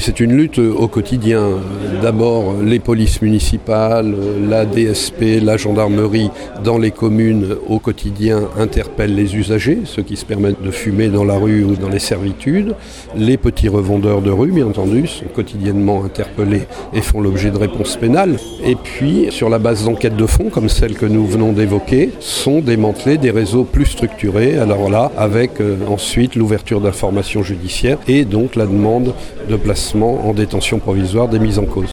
C'est une lutte au quotidien. D'abord, les polices municipales, la DSP, la gendarmerie dans les communes au quotidien interpellent les usagers, ceux qui se permettent de fumer dans la rue ou dans les servitudes. Les petits revendeurs de rue, bien entendu, sont quotidiennement interpellés et font l'objet de réponses pénales. Et puis, sur la base d'enquêtes de fond, comme celle que nous venons d'évoquer, sont démantelés des réseaux plus structurés. Alors là, avec ensuite l'ouverture d'informations judiciaires et donc la demande de placement en détention provisoire des mis en cause.